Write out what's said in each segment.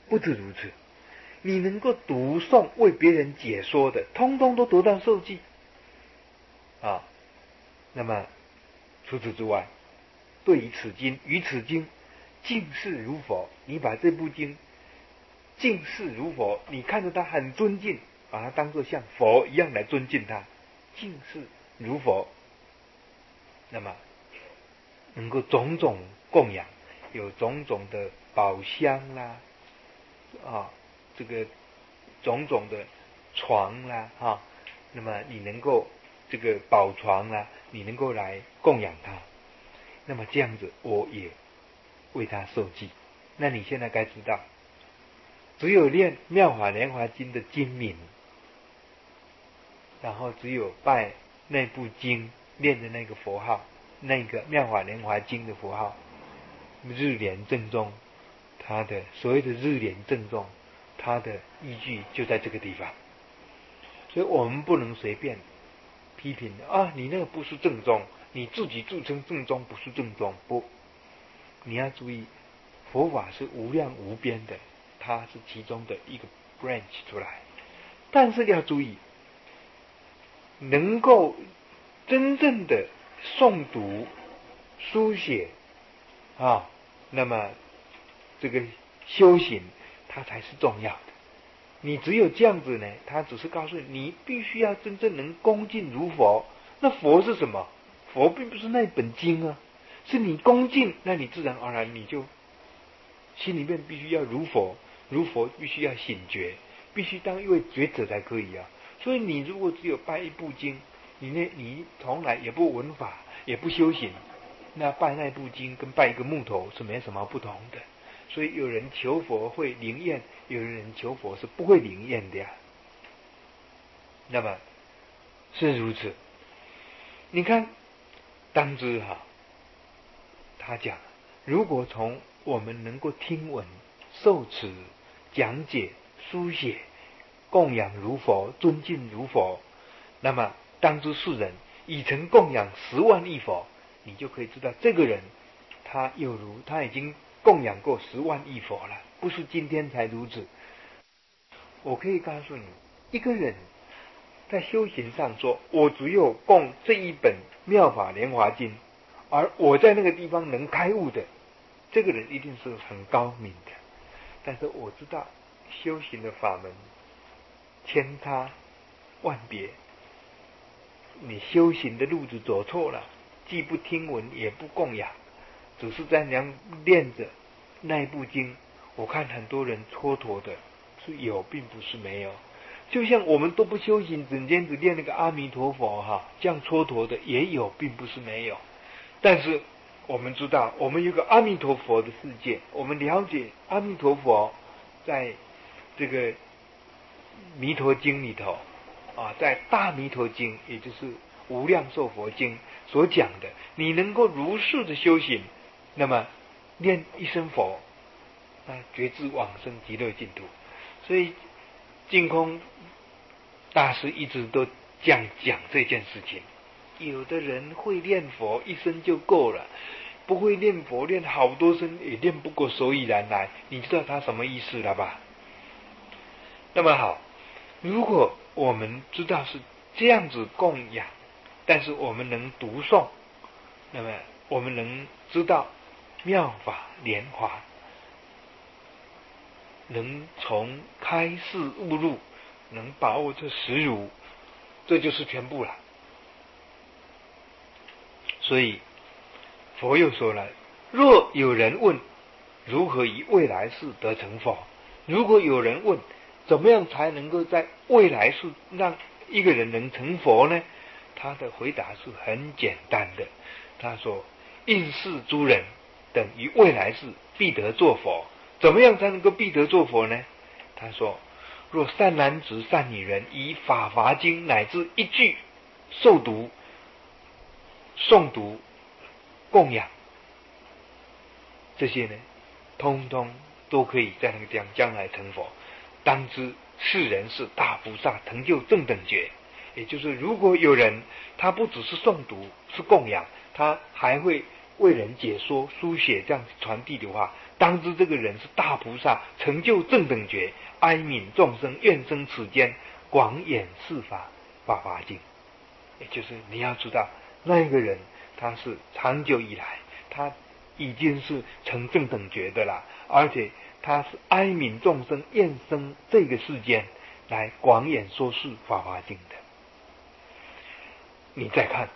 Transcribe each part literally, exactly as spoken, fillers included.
不止如此，你能够读诵为别人解说的，通通都得到受记啊。那么除此之外，对于此经与此经敬视如佛，你把这部经敬视如佛，你看着它很尊敬，把它当作像佛一样来尊敬它，敬视如佛，那么能够种种供养，有种种的宝箱啦，啊，这个种种的床啦，啊，那么你能够这个宝床啦，你能够来供养它，那么这样子我也为他受记。那你现在该知道，只有念《妙法莲华经》的经名，然后只有拜那部经念的那个佛号，那个《妙法莲华经》的佛号，日莲正宗，它的所谓的日莲正宗，它的依据就在这个地方。所以我们不能随便批评啊，你那个不是正宗，你自己自称正宗不是正宗，不，你要注意，佛法是无量无边的，它是其中的一个 branch 出来，但是要注意，能够真正的诵读书写啊，那么这个修行它才是重要的。你只有这样子呢，他只是告诉你，你必须要真正能恭敬如佛。那佛是什么？佛并不是那本经啊，是你恭敬，那你自然而然你就心里面必须要如佛，如佛必须要醒觉，必须当一位觉者才可以啊。所以你如果只有拜一部经，你那你从来也不闻法，也不修行，那拜那部经跟拜一个木头是没什么不同的。所以有人求佛会灵验，有人求佛是不会灵验的呀。那么是如此，你看当知哈，他讲，如果从我们能够听闻、受持、讲解、书写、供养如佛、尊敬如佛，那么当知世人已曾供养十万亿佛，你就可以知道这个人他有如他已经供养过十万亿佛了，不是今天才如此。我可以告诉你，一个人在修行上说，我只有供这一本妙法莲华经，而我在那个地方能开悟的，这个人一定是很高明的。但是我知道修行的法门千差万别，你修行的路子走错了，既不听闻也不供养，只是在那练着那一部经，我看很多人蹉跎的是有，并不是没有。就像我们都不修行，整天只念那个阿弥陀佛哈，这样蹉跎的也有，并不是没有。但是我们知道，我们有个阿弥陀佛的世界，我们了解阿弥陀佛在这个弥陀经里头啊，在大弥陀经，也就是无量寿佛经所讲的，你能够如是的修行，那么念一声佛，那觉知往生极乐净土。所以净空大师一直都这样讲这件事情。有的人会念佛一声就够了，不会念佛念好多声也念不过所以然来，你知道他什么意思了吧？那么好，如果我们知道是这样子供养，但是我们能读诵，那么我们能知道妙法莲华，能从开示悟入，能把握这实如，这就是全部了。所以佛又说了，若有人问如何以未来世得成佛，如果有人问怎么样才能够在未来世让一个人能成佛呢？他的回答是很简单的，他说应是诸人等于未来世必得作佛。怎么样才能够必得作佛呢？他说，若善男子善女人以法华经乃至一句受读诵读供养，这些呢通通都可以在那个地方将来成佛。当知世人是大菩萨成就正等觉，也就是如果有人他不只是诵读是供养，他还会为人解说、书写这样传递的话，当知这个人是大菩萨，成就正等觉，哀悯众生，愿生此间，广演是法，法华经。也就是你要知道，那个人他是长久以来，他已经是成正等觉的啦，而且他是哀悯众生，愿生这个世间来广演说是法华经的。你再看，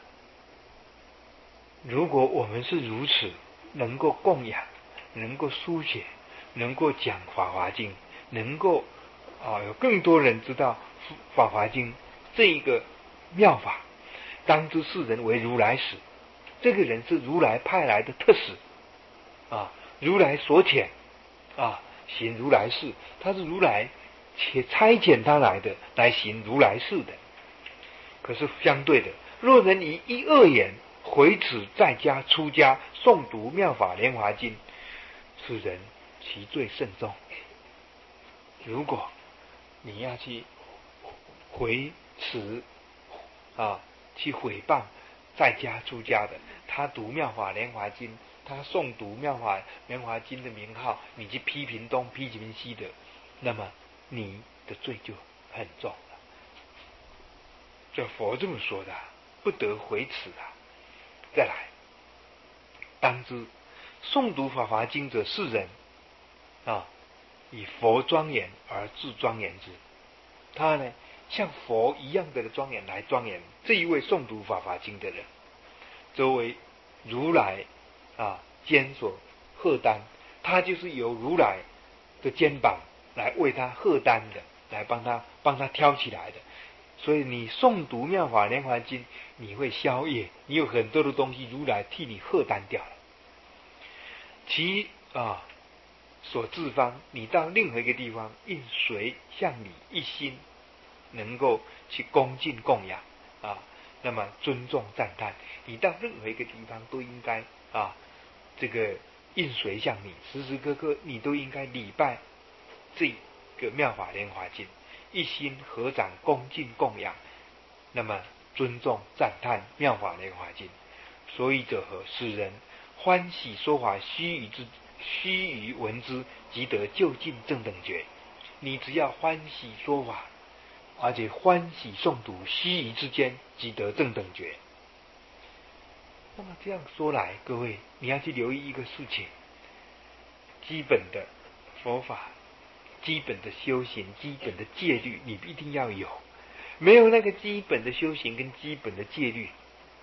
如果我们是如此能够供养，能够书写，能够讲法华经，能够啊有更多人知道法华经这一个妙法，当知世人为如来使，这个人是如来派来的特使啊，如来所遣啊，行如来事，他是如来且差遣他来的，来行如来事的。可是相对的，若人以一恶言回此在家出家诵读妙法莲华经，此人其罪甚重。如果你要去回此啊，去诽谤在家出家的，他读妙法莲华经，他诵读妙法莲华经的名号，你去批评东批评西的，那么你的罪就很重了。这佛这么说的，不得回此啊。再来，当知诵读法华经者是人啊，以佛庄严而自庄严之。他呢，像佛一样的庄严来庄严这一位诵读法华经的人，作为如来啊肩所荷担，他就是由如来的肩膀来为他荷担的，来帮他帮他挑起来的。所以你诵读妙法莲华经，你会消业，你有很多的东西如来替你荷担掉了。其啊所至方，你到任何一个地方，应随向你一心，能够去恭敬供养啊，那么尊重赞叹，你到任何一个地方都应该啊，这个应随向你，时时刻刻你都应该礼拜这个妙法莲华经，一心合掌恭敬供养，那么尊重赞叹妙法莲华经。所以者何？使人欢喜说法，须臾之须臾闻之，即得究竟正等觉。你只要欢喜说法，而且欢喜诵读，须臾之间即得正等觉。那么这样说来，各位你要去留意一个事情，基本的佛法，基本的修行，基本的戒律，你一定要有。没有那个基本的修行跟基本的戒律，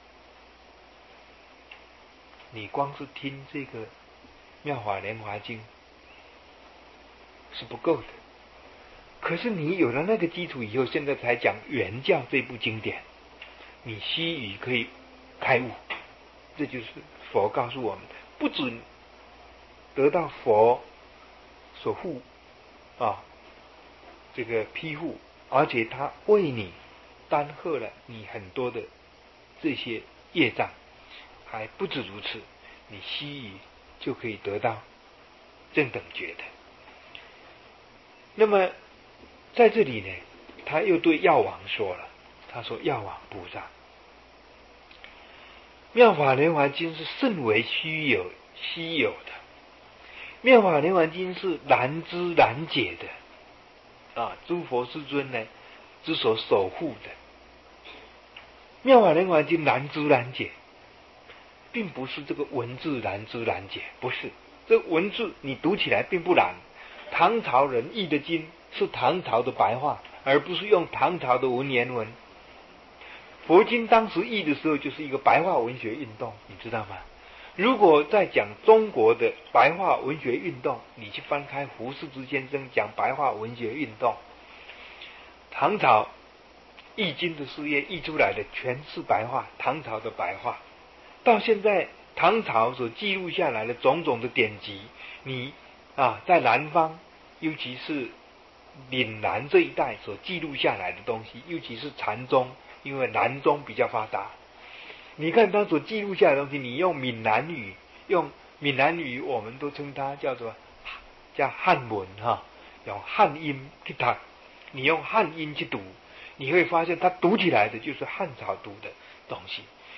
你光是听这个妙法莲华经是不够的。可是你有了那个基础以后，现在才讲原教这部经典，你须臾可以开悟。这就是佛告诉我们，不准得到佛所护啊这个庇护，而且他为你担荷了你很多的这些业障，还不止如此，你须臾就可以得到正等觉的。那么在这里呢，他又对药王说了，他说：药王菩萨，妙法莲华经是甚为虚有稀有的，妙法莲华经是难知难解的啊，诸佛世尊呢之所守护的。妙法莲华经难知难解，并不是这个文字难知难解，不是，这文字你读起来并不难。唐朝人译的经是唐朝的白话，而不是用唐朝的文言文。佛经当时译的时候就是一个白话文学运动，你知道吗？如果在讲中国的白话文学运动，你去翻开胡适之先生讲白话文学运动，唐朝易经的事业译出来的全是白话，唐朝的白话。到现在唐朝所记录下来的种种的典籍，你啊在南方，尤其是岭南这一带所记录下来的东西，尤其是禅宗，因为南宗比较发达，你看他所记录下来的东西，你用闽南语，用闽南语我们都称它叫做叫汉文哈，用汉音去读，你用汉音去读，你会发现它读起来的就是汉朝读的东西。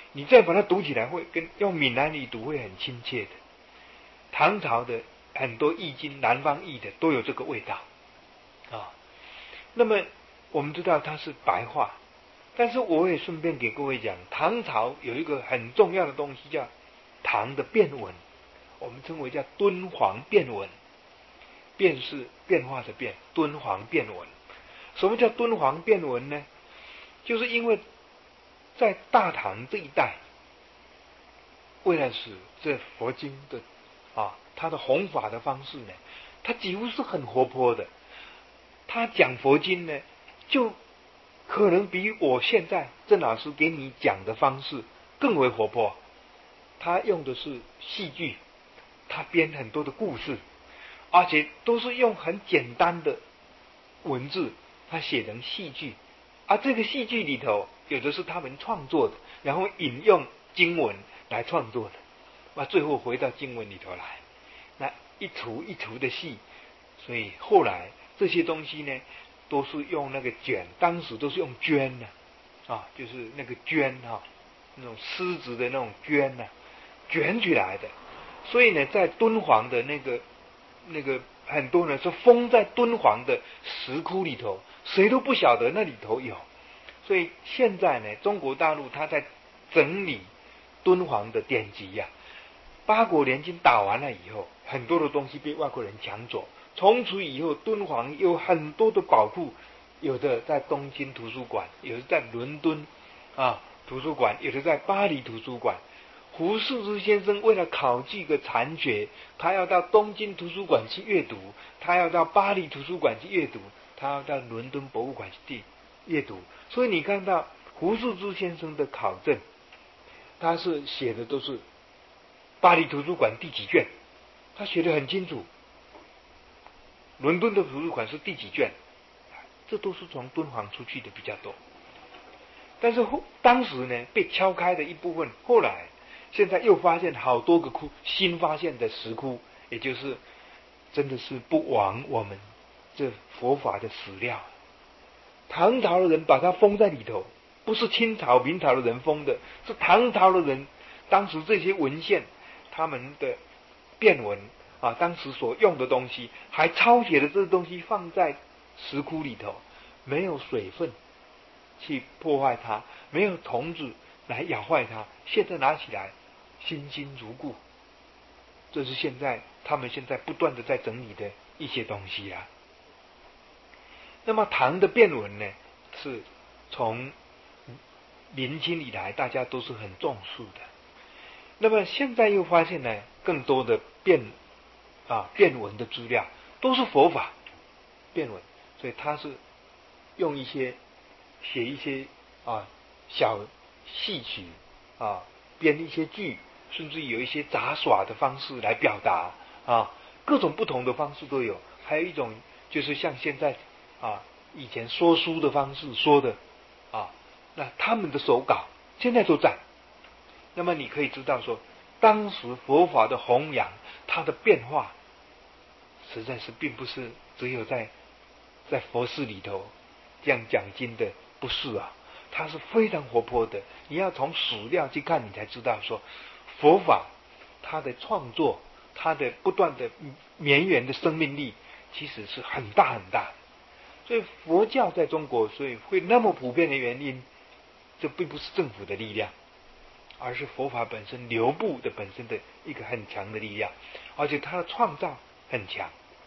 你再把它读起来，会跟用闽南语读会很亲切的。唐朝的很多易经，南方译的都有这个味道啊。那么我们知道它是白话，但是我也顺便给各位讲，唐朝有一个很重要的东西叫唐的变文，我们称为叫敦煌变文。变是变化的变，敦煌变文。什么叫敦煌变文呢？就是因为在大唐这一带，为了使这佛经的啊，它的弘法的方式呢，它几乎是很活泼的。他讲佛经呢，就可能比我现在郑老师给你讲的方式更为活泼。他用的是戏剧，他编很多的故事，而且都是用很简单的文字，他写成戏剧。而这个戏剧里头，有的是他们创作的，然后引用经文来创作的，那最后回到经文里头来，那一出一出的戏。所以后来这些东西呢，都是用那个卷，当时都是用绢的啊，就是那个绢啊，那种丝质的那种绢呢、啊，卷起来的。所以呢，在敦煌的那个那个很多人是封在敦煌的石窟里头，谁都不晓得那里头有。所以现在呢，中国大陆他在整理敦煌的典籍呀、啊。八国联军打完了以后，很多的东西被外国人抢走。从此以后，敦煌有很多的宝库，有的在东京图书馆，有的在伦敦啊图书馆，有的在巴黎图书馆。胡适之先生为了考据个残缺，他要到东京图书馆去阅读，他要到巴黎图书馆去阅读，他要到伦敦博物馆去阅读。所以你看到胡适之先生的考证，他是写的都是巴黎图书馆第几卷，他写得很清楚。伦敦的图书馆是第几卷，这都是从敦煌出去的比较多。但是后当时呢，被敲开的一部分，后来现在又发现好多个窟，新发现的石窟，也就是真的是不枉我们这佛法的史料。唐朝的人把它封在里头，不是清朝明朝的人封的，是唐朝的人。当时这些文献，他们的变文啊，当时所用的东西，还抄写的这东西放在石窟里头，没有水分去破坏它，没有虫子来咬坏它，现在拿起来新新如故。这是现在他们现在不断的在整理的一些东西啊。那么唐的变文呢，是从明清以来大家都是很重视的。那么现在又发现呢，更多的变啊变文的资料都是佛法变文，所以他是用一些写一些啊小戏曲啊，编一些剧，甚至有一些杂耍的方式来表达啊，各种不同的方式都有。还有一种就是像现在啊以前说书的方式说的啊，那他们的手稿现在都在。那么你可以知道说，当时佛法的弘扬，它的变化，实在是并不是只有在在佛寺里头这样讲经的，不是啊，它是非常活泼的。你要从史料去看，你才知道说，佛法它的创作，它的不断的绵延的生命力，其实是很大很大的。所以佛教在中国所以会那么普遍的原因，这并不是政府的力量，而是佛法本身流布的本身的一个很强的力量，而且它的创造很强。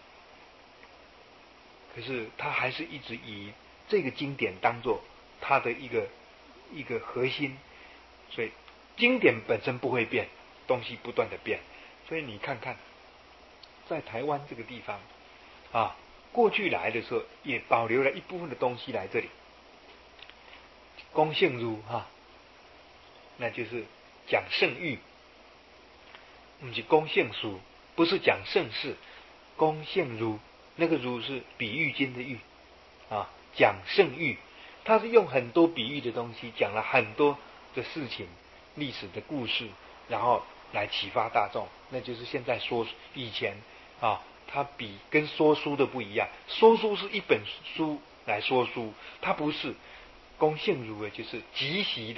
可是它还是一直以这个经典当作它的一个一个核心，所以经典本身不会变，东西不断的变。所以你看看，在台湾这个地方啊，过去来的时候也保留了一部分的东西来这里，公性儒哈、啊，那就是讲圣谕，不是公性书，不是讲圣事，公性儒，那个儒是比喻经的喻啊，讲圣谕，他是用很多比喻的东西，讲了很多的事情、历史的故事，然后来启发大众。那就是现在说以前啊，他比跟说书的不一样，说书是一本书来说书，他不是公性儒的，就是即席的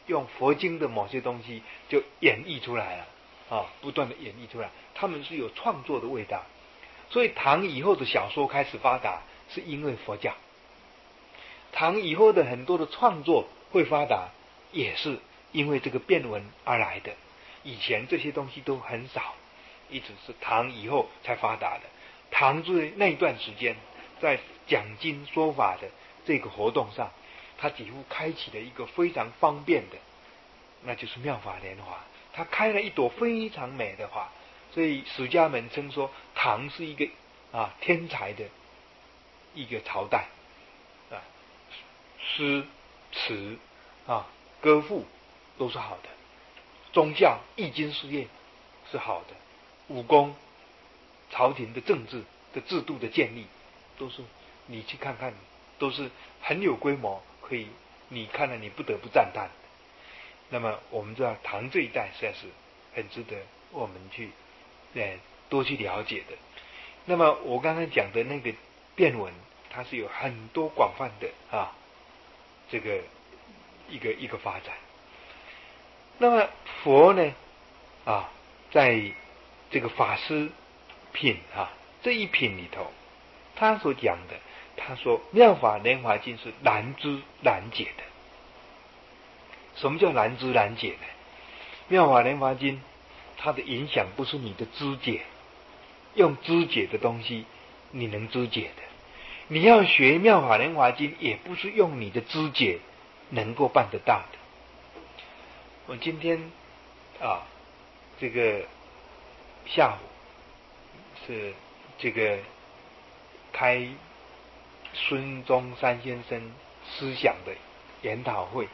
用佛经的某些东西就演绎出来了啊，不断的演绎出来，他们是有创作的味道。所以唐以后的小说开始发达，是因为佛教。唐以后的很多的创作会发达，也是因为这个变文而来的。以前这些东西都很少，一直是唐以后才发达的。唐在那一段时间，在讲经说法的这个活动上，他几乎开启了一个非常方便的，那就是妙法莲华。他开了一朵非常美的花，所以史家们称说唐是一个啊天才的一个朝代啊，诗词啊歌赋都是好的，宗教易经事业是好的，武功朝廷的政治的制度的建立都是你去看看，都是很有规模，可以你看了你不得不赞叹。那么我们知道唐这一代实在是很值得我们去呃多去了解的。那么我刚刚讲的那个变文，它是有很多广泛的啊这个一个一个发展。那么佛呢啊，在这个法师品啊这一品里头，他所讲的，他说妙法莲华经是难知难解的。什么叫难知难解呢？妙法莲华经它的影响不是你的知解，用知解的东西你能知解的。你要学妙法莲华经，也不是用你的知解能够办得到的。我今天啊，这个下午是这个开孙中山先生思想的研讨会，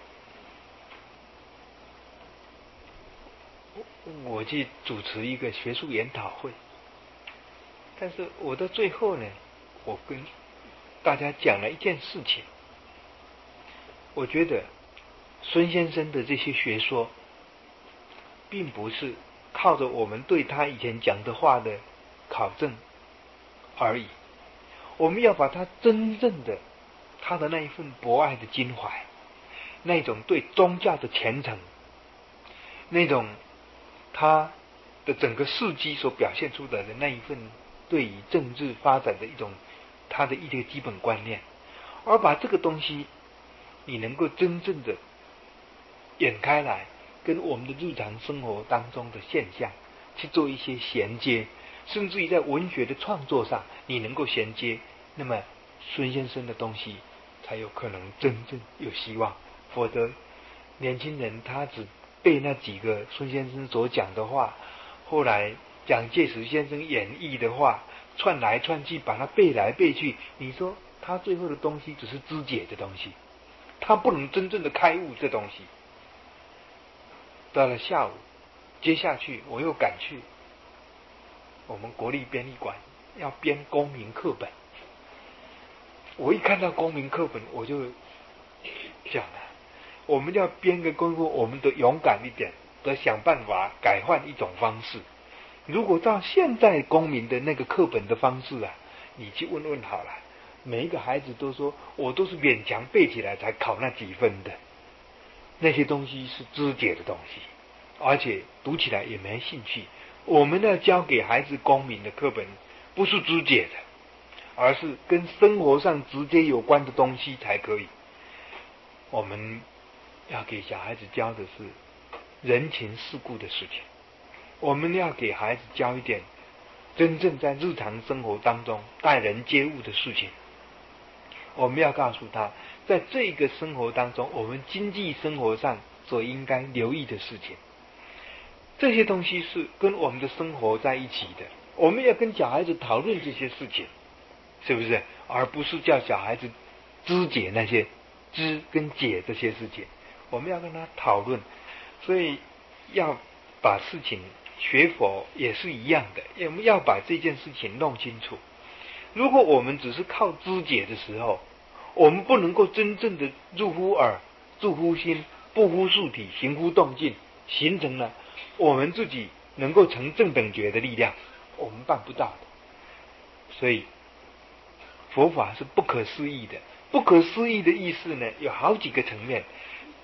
我去主持一个学术研讨会，但是我到最后呢，我跟大家讲了一件事情。我觉得孙先生的这些学说，并不是靠着我们对他以前讲的话的考证而已，我们要把他真正的他的那一份博爱的襟怀，那种对宗教的虔诚，那种他的整个事迹所表现出来的那一份对于政治发展的一种他的一个基本观念，而把这个东西你能够真正的演开来，跟我们的日常生活当中的现象去做一些衔接，甚至于在文学的创作上你能够衔接，那么孙先生的东西才有可能真正有希望。否则年轻人他只背那几个孙先生所讲的话，后来蒋介石先生演绎的话串来串去，把它背来背去，你说他最后的东西只是肢解的东西，他不能真正的开悟这东西。到了下午，接下去我又赶去我们国立编译馆要编公民课本。我一看到公民课本，我就讲了，我们要编个公民，我们得勇敢一点，得想办法改换一种方式。如果照现在公民的那个课本的方式啊，你去问问好了，每一个孩子都说我都是勉强背起来才考那几分的，那些东西是肢解的东西，而且读起来也没兴趣。我们要教给孩子公民的课本不是肢解的，而是跟生活上直接有关的东西才可以。我们要给小孩子教的是人情世故的事情，我们要给孩子教一点真正在日常生活当中待人接物的事情。我们要告诉他，在这个生活当中，我们经济生活上所应该留意的事情，这些东西是跟我们的生活在一起的。我们要跟小孩子讨论这些事情，是不是？而不是叫小孩子肢解那些知跟解这些事情，我们要跟他讨论。所以要把事情学佛也是一样的，我们要把这件事情弄清楚。如果我们只是靠知解的时候，我们不能够真正的入乎耳、住乎心、不乎数体、行乎动静，形成了我们自己能够成正等觉的力量，我们办不到的。所以佛法是不可思议的。不可思议的意思呢，有好几个层面。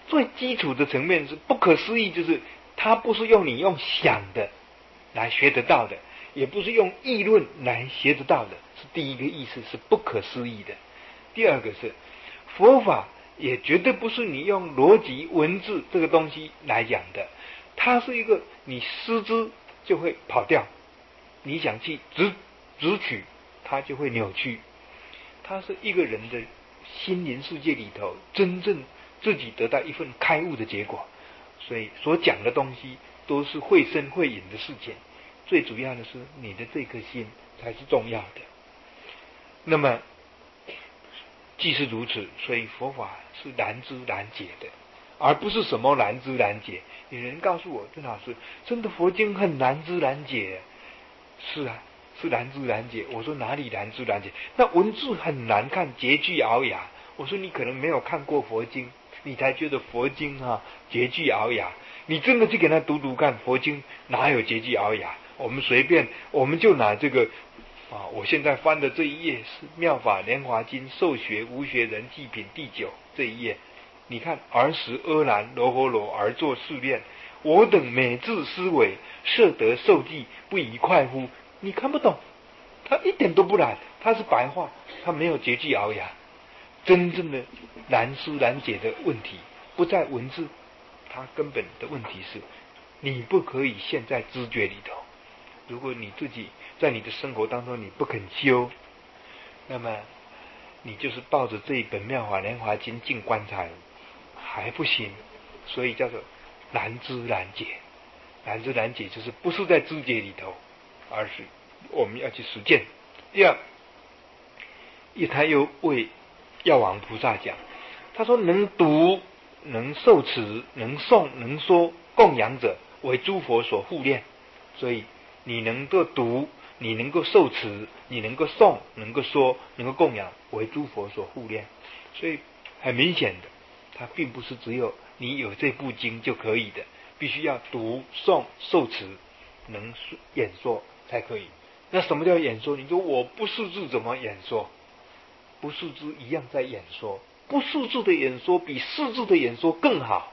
最基础的层面是不可思议，就是它不是用你用想的来学得到的，也不是用议论来学得到的，是第一个意思，是不可思议的。第二个是佛法也绝对不是你用逻辑文字这个东西来讲的，它是一个你失之就会跑掉，你想去直直取它就会扭曲，它是一个人的心灵世界里头真正自己得到一份开悟的结果，所以所讲的东西都是会深会隐的事情，最主要的是你的这颗心才是重要的。那么既是如此，所以佛法是难知难解的，而不是什么难知难解。有人告诉我，郑老师，真的佛经很难知难解。是啊，是难知难解。我说哪里难知难解？那文字很难看，结句聱牙。我说你可能没有看过佛经，你才觉得佛经啊结句聱牙。你真的去给他读读看，佛经哪有结句聱牙？我们随便，我们就拿这个啊，我现在翻的这一页是《妙法莲华经》受学无学人记品第九这一页。你看，儿时阿难罗诃罗而作是念，我等每自思维，摄得受记，不宜快乎？你看不懂，他一点都不难，他是白话，他没有结句聱牙。真正的难思难解的问题不在文字，它根本的问题是你不可以陷在知觉里头。如果你自己在你的生活当中你不肯修，那么你就是抱着这一本《妙法莲华经》进棺材还不行，所以叫做难知难解。难知难解就是不是在知觉里头，而是我们要去实践。第二，他又为药王菩萨讲，他说能读能受持能诵能说供养者，为诸佛所护念。所以你能够读，你能够受持，你能够诵，能够说，能够供养，为诸佛所护念。所以很明显的，它并不是只有你有这部经就可以的，必须要读诵受持能演说才可以。那什么叫演说？你说我不识字怎么演说？不识字一样在演说，不识字的演说比识字的演说更好。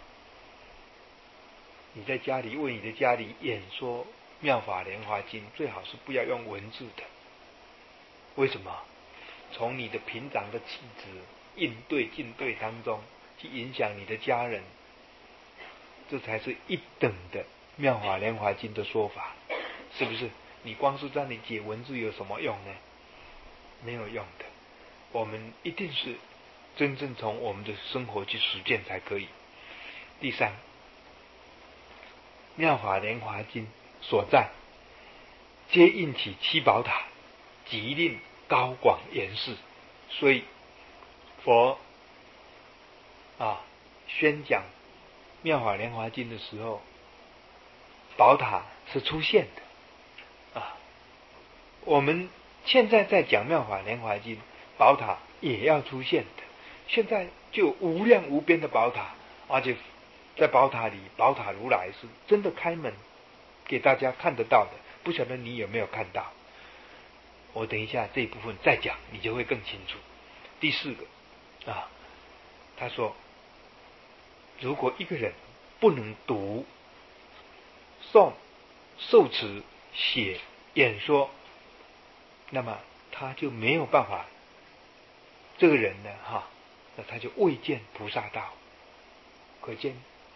你在家里为你的家里演说妙法莲华经，最好是不要用文字的。为什么？从你的平常的气质应对进对当中去影响你的家人，这才是一等的妙法莲华经的说法，是不是？你光是在你解文字有什么用呢？没有用的。我们一定是真正从我们的生活去实践才可以。第三，妙法莲华经所在，皆应起七宝塔，即令高广严饰。所以佛啊宣讲妙法莲华经的时候，宝塔是出现的啊。我们现在在讲妙法莲华经，宝塔也要出现的。现在就有无量无边的宝塔，而且在宝塔里，宝塔如来是真的开门给大家看得到的，不晓得你有没有看到？我等一下这一部分再讲，你就会更清楚。第四个啊，他说，如果一个人不能读、诵、受持、写、演说，那么他就没有办法，这个人呢，哈，那他就未见菩萨道。可见，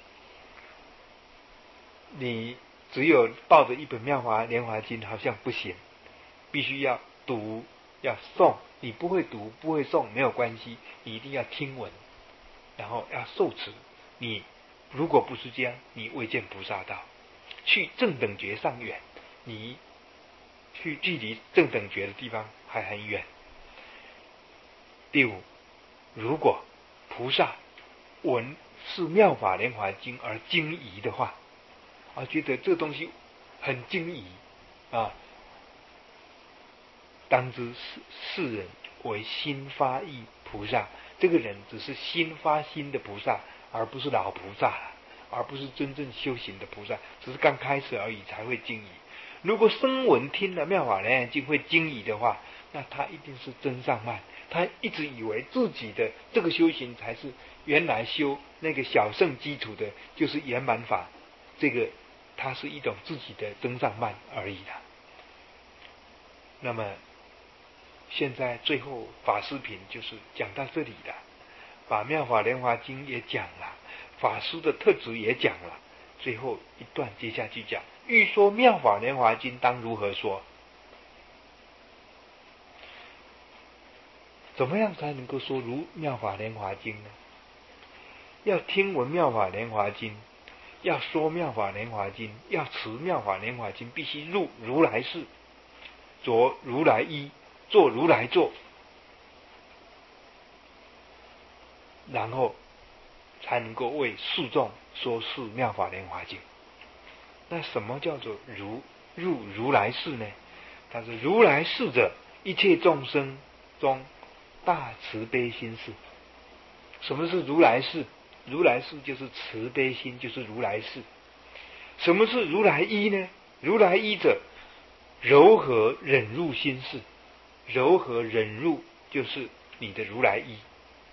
你只有抱着一本妙法莲华经好像不行，必须要读要诵。你不会读不会诵没有关系，你一定要听闻，然后要受持。你如果不是这样，你未见菩萨道。去正等觉上远，你去距离正等觉的地方还很远。第五，如果菩萨闻是妙法莲华经而惊疑的话，啊，觉得这东西很惊疑啊，当知是世人为心发意菩萨。这个人只是心发心的菩萨，而不是老菩萨，而不是真正修行的菩萨，只是刚开始而已才会惊疑。如果声闻听了妙法莲华经会惊疑的话， 那他一定是真上慢。他一直以为自己的这个修行才是原来修那个小乘基础的，就是圆满法，这个它是一种自己的真上慢而已啦。那么现在最后法师品就是讲到这里了，把妙法莲华经也讲了，法师的特质也讲了，最后一段接下去讲，欲说妙法莲华经当如何说？怎么样才能够说如妙法莲华经呢？要听闻妙法莲华经，要说妙法莲华经，要持妙法莲华经，必须入如来事，着如来衣，做如来坐，然后才能够为世众说是妙法莲华经。那什么叫做如入如来事呢？他说如来事者，一切众生中大慈悲心事。什么是如来事？如来事就是慈悲心，就是如来事。什么是如来依呢？如来依者，柔和忍辱心事。柔和忍辱就是你的如来依。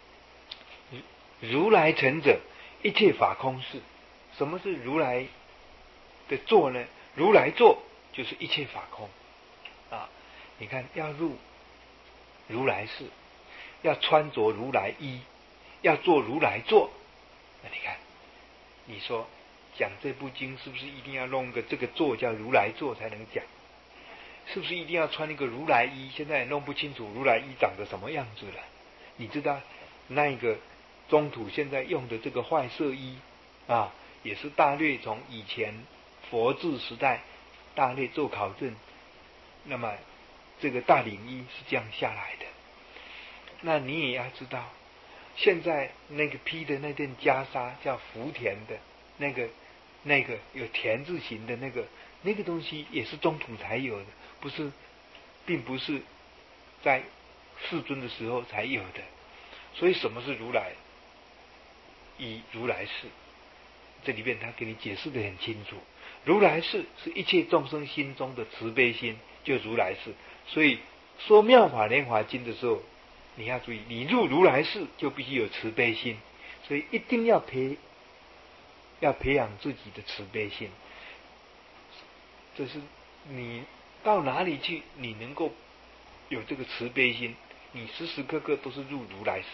如来成者，一切法空事。什么是如来的坐呢？如来坐就是一切法空啊！你看，要入如来事，要穿着如来衣，要做如来坐。那你看，你说讲这部经是不是一定要弄个这个坐叫如来坐才能讲？是不是一定要穿一个如来衣？现在也弄不清楚如来衣长得什么样子了。你知道那个中土现在用的这个坏色衣啊，也是大略从以前佛治时代大略做考证，那么这个大领衣是这样下来的。那你也要知道，现在那个披的那件袈裟叫福田的那个那个有田字形的那个那个东西也是中土才有的，不是，并不是在世尊的时候才有的。所以什么是如来？以如来事，这里面他给你解释得很清楚。如来事是一切众生心中的慈悲心，就如来事。所以说妙法莲华经的时候，你要注意，你入如来事就必须有慈悲心，所以一定要培要培养自己的慈悲心。这是你到哪里去，你能够有这个慈悲心，你时时刻刻都是入如来事。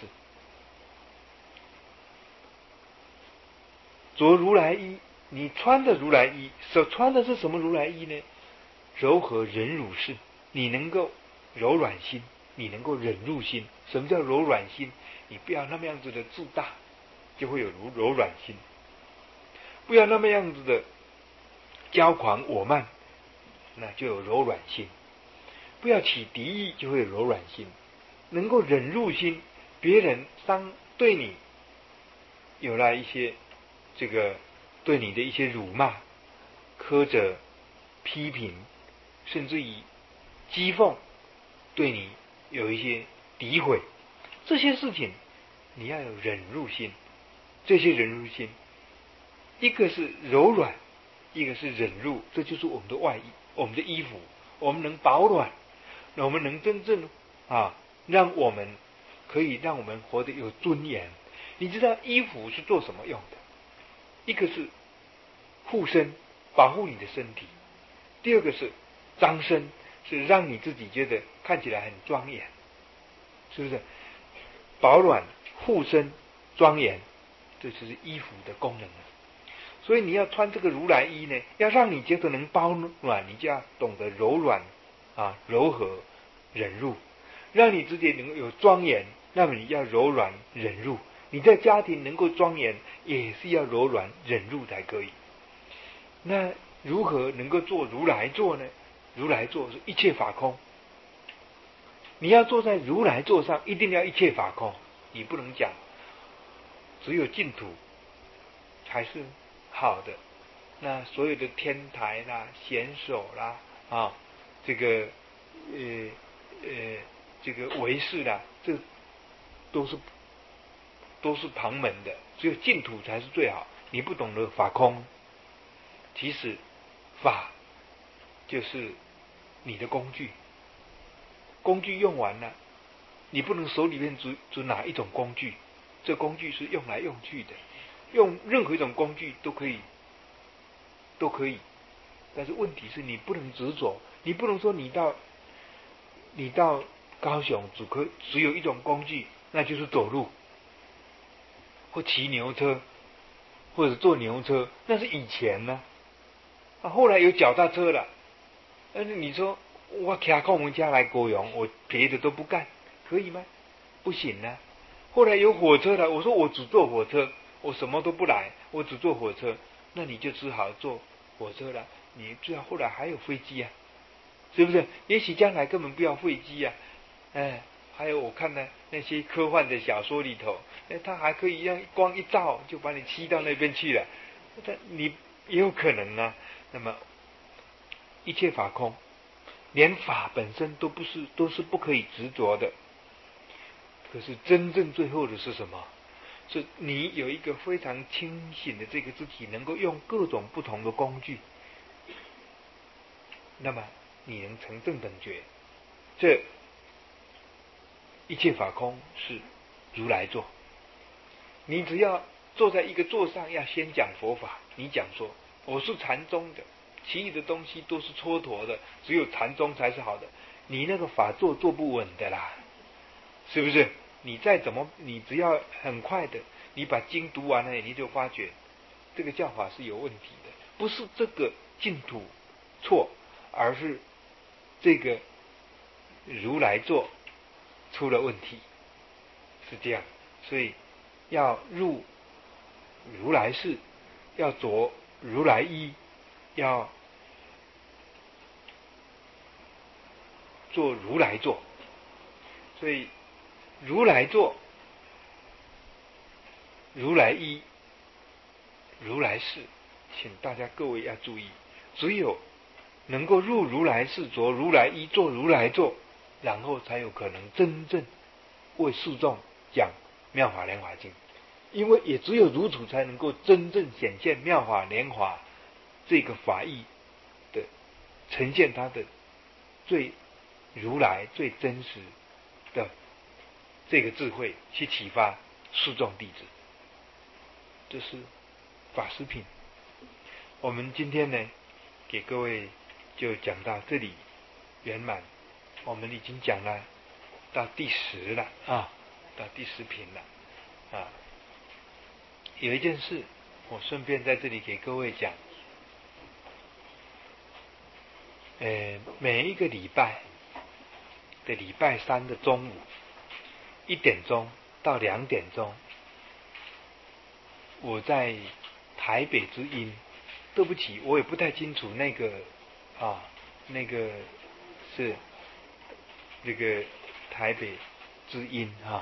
着如来衣，你穿的如来衣，所穿的是什么如来衣呢？柔和忍辱事，你能够柔软心，你能够忍辱心。什么叫柔软心？你不要那么样子的自大，就会有柔柔软心；不要那么样子的骄狂我慢，那就有柔软心；不要起敌意，就会有柔软心。能够忍辱心，别人伤对你有了一些这个对你的一些辱骂、苛责、批评，甚至于讥讽，对你有一些诋毁，这些事情你要有忍辱心。这些忍辱心，一个是柔软，一个是忍辱，这就是我们的外衣，我们的衣服。我们能保暖，我们能真正啊，让我们可以让我们活得有尊严。你知道衣服是做什么用的？一个是护身，保护你的身体；第二个是张身，是让你自己觉得看起来很庄严，是不是？保暖、护身、庄严，这就是衣服的功能。所以你要穿这个如来衣呢，要让你觉得能保暖，你就要懂得柔软啊、柔和、忍辱，让你自己能够有庄严。那么你要柔软忍辱，你在家庭能够庄严，也是要柔软忍辱才可以。那如何能够做如来坐呢？如来坐是一切法空，你要坐在如来座上，一定要一切法空。你不能讲只有净土才是好的，那所有的天台啦、贤手啦啊，这个呃呃这个唯识啦，这都是都是旁门的，只有净土才是最好。你不懂得法空，其实法就是你的工具， 工具用完了，你不能手里面只只拿一种工具，这工具是用来用去的，用任何一种工具都可以，都可以。但是问题是你不能执着，你不能说你到你到高雄只可只有一种工具，那就是走路，或骑牛车，或者坐牛车，那是以前呢、啊。啊，后来有脚踏车了，但是你说我骑靠我们家来高雄，我别的都不干，可以吗？不行啊。后来有火车了，我说我只坐火车，我什么都不来，我只坐火车，那你就只好坐火车了。你最后后来还有飞机啊，是不是？也许将来根本不要飞机啊，哎，还有我看呢那些科幻的小说里头，哎，他还可以让光一照就把你吸到那边去了，但你也有可能啊。那么一切法空，连法本身都不是，都是不可以执着的。可是真正最后的是什么？是你有一个非常清醒的这个自己，能够用各种不同的工具，那么你能成正等觉。这一切法空是如来座。你只要坐在一个座上，要先讲佛法，你讲说我是禅宗的，其余的东西都是蹉跎的，只有禅宗才是好的，你那个法座坐不稳的啦，是不是？你再怎么，你只要很快的，你把经读完了，你就发觉这个教法是有问题的，不是这个净土错，而是这个如来座出了问题，是这样。所以要入如来事，要着如来衣，要做如来座。所以如来座、如来衣、如来事，请大家各位要注意，只有能够入如来事、着如来衣、做如来座，然后才有可能真正为世众讲妙法莲华经。因为也只有如此，才能够真正显现妙法莲华这个法义的呈现它的最如来、最真实的这个智慧，去启发世众弟子。这是法师品。我们今天呢，给各位就讲到这里圆满。我们已经讲了到第十了啊，到第十品了啊。有一件事，我顺便在这里给各位讲。呃，每一个礼拜的礼拜三的中午一点钟到两点钟，我在台北之音，对不起，我也不太清楚那个啊，那个是这个台北之音啊，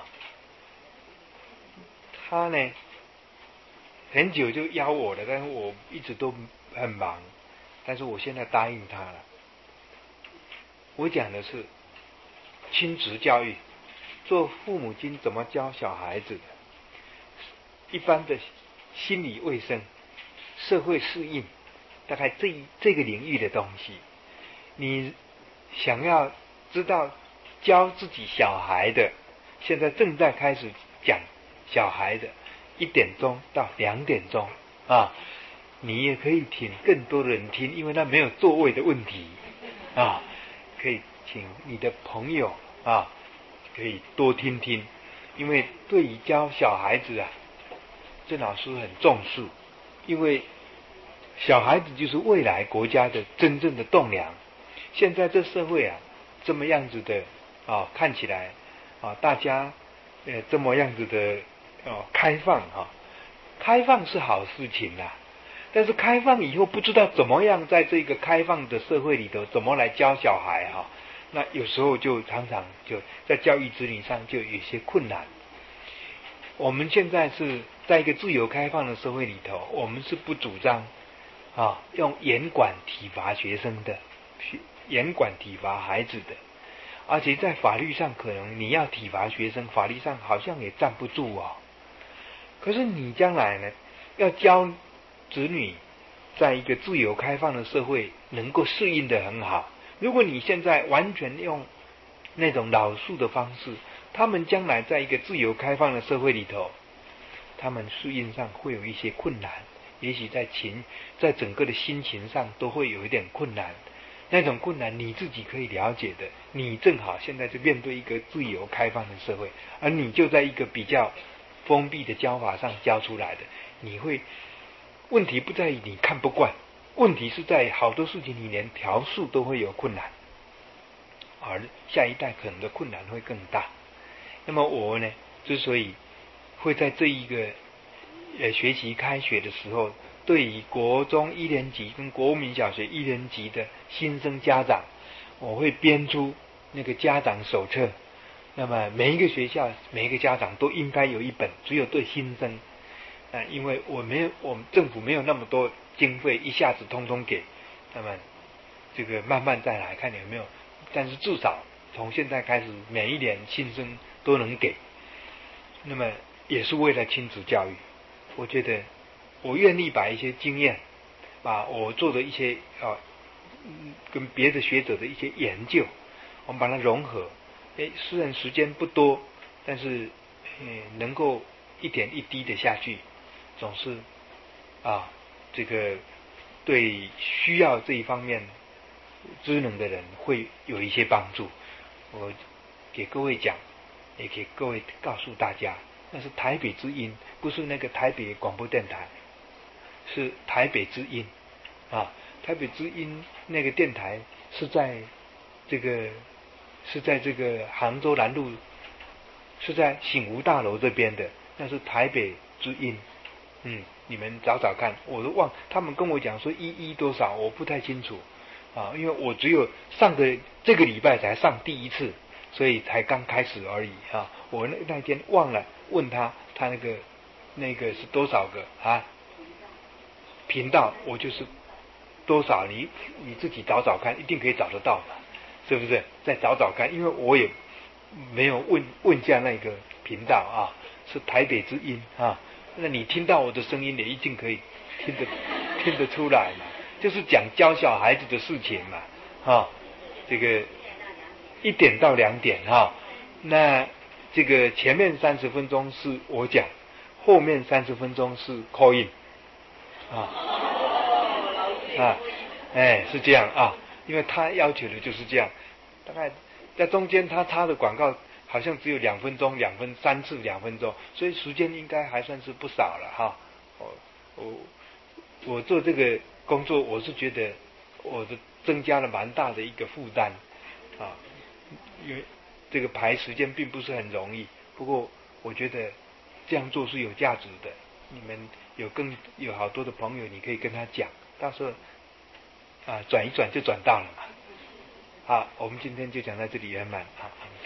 他呢很久就邀我了，但是我一直都很忙，但是我现在答应他了。我讲的是亲职教育，做父母亲怎么教小孩子的，一般的心理卫生、社会适应，大概这这个领域的东西，你想要知道教自己小孩的，现在正在开始讲小孩的，一点钟到两点钟啊，你也可以请更多的人听，因为那没有座位的问题啊，可以请你的朋友啊，可以多听听，因为对于教小孩子啊，郑老师很重视，因为小孩子就是未来国家的真正的栋梁。现在这社会啊，这么样子的啊，看起来啊，大家呃这么样子的哦、啊、开放啊，开放是好事情啦，但是开放以后不知道怎么样在这个开放的社会里头怎么来教小孩哈、啊，那有时候就常常就在教育子女上就有些困难。我们现在是在一个自由开放的社会里头，我们是不主张啊用严管体罚学生的，严管体罚孩子的，而且在法律上可能你要体罚学生，法律上好像也站不住哦。可是你将来呢，要教子女在一个自由开放的社会能够适应得很好。如果你现在完全用那种老树的方式，他们将来在一个自由开放的社会里头，他们适应上会有一些困难，也许在情，在整个的心情上都会有一点困难。那种困难你自己可以了解的，你正好现在就面对一个自由开放的社会，而你就在一个比较封闭的教法上教出来的，你会问题不在于你看不惯，问题是在好多事情你连调试都会有困难，而下一代可能的困难会更大。那么我呢，之所以会在这一个呃学习开学的时候，对于国中一年级跟国民小学一年级的新生家长，我会编出那个家长手册。那么每一个学校每一个家长都应该有一本，只有对新生，呃，因为我没有，我们政府没有那么多经费一下子通通给，那么这个慢慢再来看有没有，但是至少从现在开始每一年新生都能给，那么也是为了亲子教育。我觉得我愿意把一些经验，把我做的一些啊，跟别的学者的一些研究，我们把它融合。诶，虽然时间不多，但是嗯，能够一点一滴的下去，总是啊，这个对需要这一方面知能的人会有一些帮助。我给各位讲，也给各位告诉大家，那是台北之音，不是那个台北广播电台，是台北之音啊。台北之音那个电台是在这个是在这个杭州南路，是在醒吾大楼这边的，那是台北之音。嗯，你们找找看，我都忘，他们跟我讲说一一多少，我不太清楚啊，因为我只有上个这个礼拜才上第一次，所以才刚开始而已啊。我那那天忘了问他，他那个那个是多少个啊频道，我就是多少，你你自己找找看，一定可以找得到嘛，是不是？再找找看，因为我也没有问问下那个频道啊，是台北之音啊。那你听到我的声音，也一定可以听得听得出来嘛，就是讲教小孩子的事情嘛，啊，这个一点到两点哈，那这个前面三十分钟是我讲，后面三十分钟是 call in 啊啊，哎，是这样啊，因为他要求的就是这样，大概在中间他插的广告好像只有两分钟，两分三次两分钟，所以时间应该还算是不少了哈。我我我做这个工作，我是觉得我的增加了蛮大的一个负担啊，因为这个排时间并不是很容易。不过我觉得这样做是有价值的。你们有更有好多的朋友，你可以跟他讲，到时候啊转一转就转到了嘛。好，我们今天就讲到这里圆满啊。